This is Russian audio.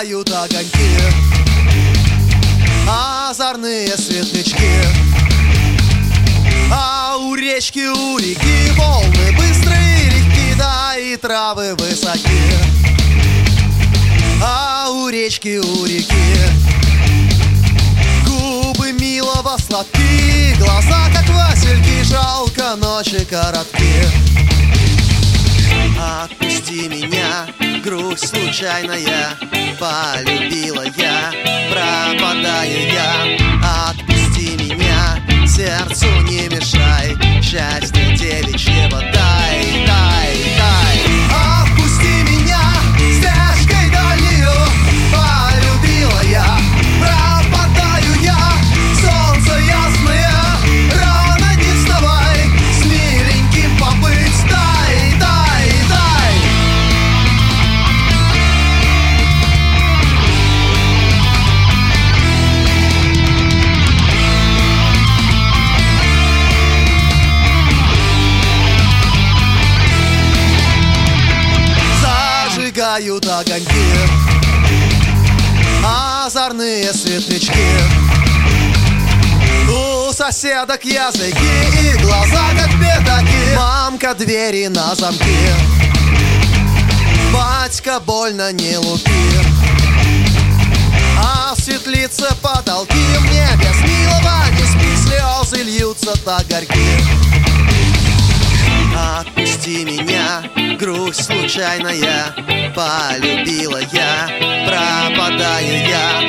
Зажигают огоньки, озорные светлячки. А у речки, у реки волны быстрые, легки, да и травы высоки. А у речки, у реки губы милого сладки, глаза как васильки, жалко ночи коротки. Отпусти меня, грусть случайная, полюбила я, пропадаю я. Отпусти меня, сердцу не мешай, счастье девичьего дай, дай, дай. Отпусти меня, стежкой дальною, полюбила я, пропадаю я. Солнце ясное, рано не вставай, с миленьким побыть дай, дай, дай. Зажигают огоньки, озорные светлячки. У соседок языки и глаза как пятаки. Мамка двери на замке, батька больно не лупи. А в светлице потолки, мне без милого не спи, слезы льются так горьки. Отпусти меня, грусть случайная, полюбила я, пропадаю я.